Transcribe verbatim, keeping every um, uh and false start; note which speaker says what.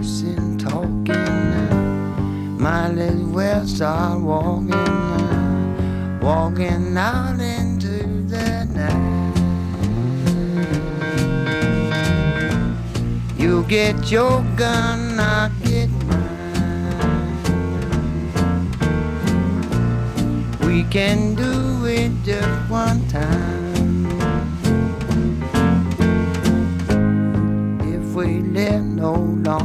Speaker 1: person talking. Might as well start walking, walking out into the night. You get your gun, I get mine. We can do it